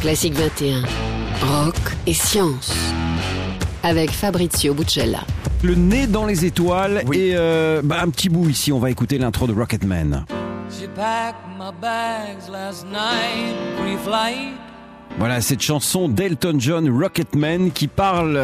Classique 21. Rock et science. Avec Fabrizio Buccella. Le nez dans les étoiles Oui. et un petit bout ici, on va écouter l'intro de Rocketman. She packed my bags last night, pre-flight. Voilà, cette chanson d'Elton John, Rocketman, qui parle,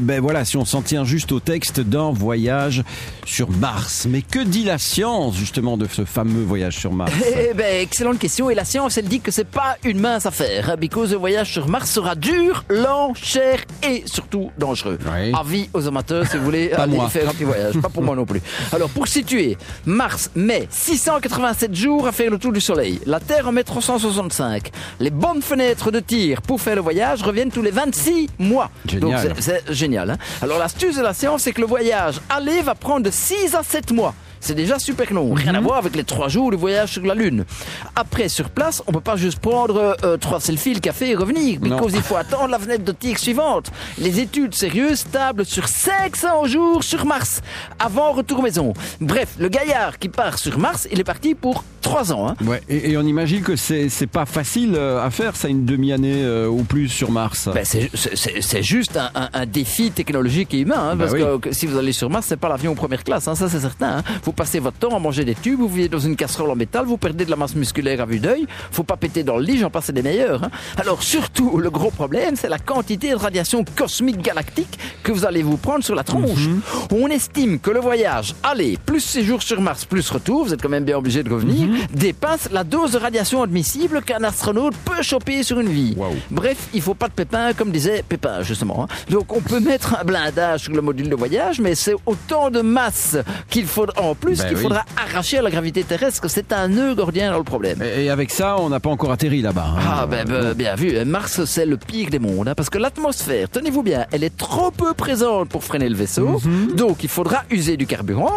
si on s'en tient juste au texte, d'un voyage sur Mars. Mais que dit la science, justement, de ce fameux voyage sur Mars? Excellente question. Et la science, elle dit que c'est pas une mince affaire. Because le voyage sur Mars sera dur, lent, cher et surtout dangereux. Oui. Avis aux amateurs, si vous voulez aller moi. faire un petit voyage. Pas pour moi non plus. Alors, pour situer, Mars met 687 jours à faire le tour du Soleil. La Terre en met 365. Les bonnes fenêtres de tir pour faire le voyage reviennent tous les 26 mois. Génial. Donc, c'est génial. Hein. Alors, l'astuce de la science, c'est que le voyage aller va prendre de 6 à 7 mois. C'est déjà super long. Rien à voir avec les 3 jours de voyage sur la Lune. Après, sur place, on peut pas juste prendre 3 selfies, le café et revenir. Because il faut attendre la fenêtre de tir suivante. Les études sérieuses tablent sur 500 jours sur Mars avant retour maison. Bref, le gaillard qui part sur Mars, il est parti pour 3 ans. Hein. Ouais, et on imagine que c'est pas facile à faire, ça, une demi-année ou plus sur Mars. C'est juste un défi technologique et humain. Hein, parce que si vous allez sur Mars, c'est pas l'avion première classe. Hein, ça, c'est certain. Hein. Vous passez votre temps à manger des tubes, vous vivez dans une casserole en métal, vous perdez de la masse musculaire à vue d'œil. Faut pas péter dans le lit, j'en passe des meilleurs. Hein. Alors surtout, le gros problème, c'est la quantité de radiation cosmique galactique que vous allez vous prendre sur la tronche. On estime que le voyage aller plus séjour sur Mars plus retour, vous êtes quand même bien obligé de revenir, dépasse la dose de radiation admissible qu'un astronaute peut choper sur une vie. Wow. Bref, il faut pas de pépins, comme disait Pépin justement. Hein. Donc on peut mettre un blindage sur le module de voyage, mais c'est autant de masse qu'il faudra en plus qu'il faudra arracher à la gravité terrestre, que c'est un nœud gordien dans le problème. Et avec ça, on n'a pas encore atterri là-bas. Hein. Bien vu. Mars, c'est le pire des mondes, hein, parce que l'atmosphère, tenez-vous bien, elle est trop peu présente pour freiner le vaisseau. Donc, il faudra user du carburant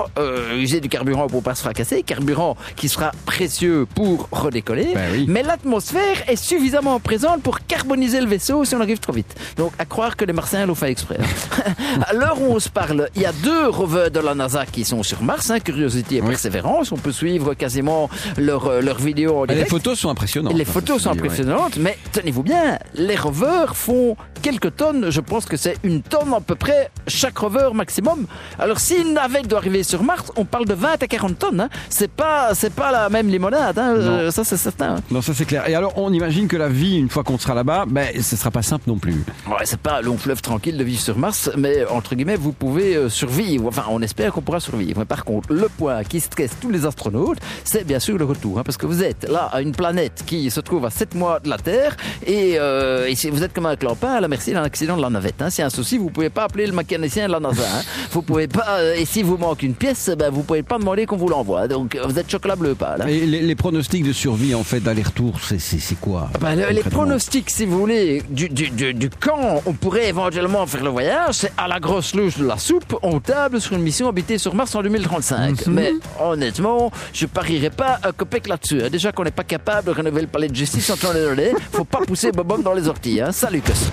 pour pas se fracasser, carburant qui sera précieux pour redécoller. Mais l'atmosphère est suffisamment présente pour carboniser le vaisseau si on arrive trop vite. Donc, à croire que les Martiens l'ont fait exprès. À l'heure où on se parle, il y a 2 rovers de la NASA qui sont sur Mars, hein, Curiosity et Perseverance. On peut suivre quasiment leurs vidéos en direct. Les photos sont impressionnantes. Les photos sont impressionnantes, mais tenez-vous bien, les rovers font quelques tonnes. Je pense que c'est 1 tonne à peu près chaque rover maximum. Alors si une navette doit arriver sur Mars, on parle de 20 à 40 tonnes. Hein. C'est pas la même limonade. Hein. Ça c'est certain. Hein. Non, ça c'est clair. Et alors on imagine que la vie, une fois qu'on sera là-bas, ce sera pas simple non plus. Ouais, c'est pas un long fleuve tranquille de vivre sur Mars, mais entre guillemets, vous pouvez survivre. Enfin, on espère qu'on pourra survivre. Mais par contre, le point qui stresse tous les astronautes, c'est bien sûr le retour. Hein, parce que vous êtes là à une planète qui se trouve à 7 mois de la Terre et si vous êtes comme un clampin à la merci d'un accident de la navette. Hein. S'il y a un souci, vous pouvez pas appeler le mécanicien de la NASA. Hein. Vous pouvez pas, et si vous manque une pièce, vous pouvez pas demander qu'on vous l'envoie. Donc vous êtes chocolat bleu pâle. Hein. Et les pronostics de survie en fait d'aller-retour, c'est quoi? Les pronostics, si vous voulez, du quand on pourrait éventuellement faire le voyage, c'est à la grosse louche de la soupe, on table sur une mission habitée sur Mars en 2035. Mais honnêtement, je parierais pas un copec là-dessus. Hein. Déjà qu'on n'est pas capable de rénover le palais de justice en temps de donné, faut pas pousser Bobom dans les orties. Hein. Salut, Cos.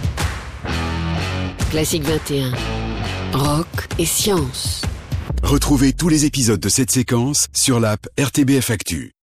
Classique 21. Rock et science. Retrouvez tous les épisodes de cette séquence sur l'app RTBF Actu.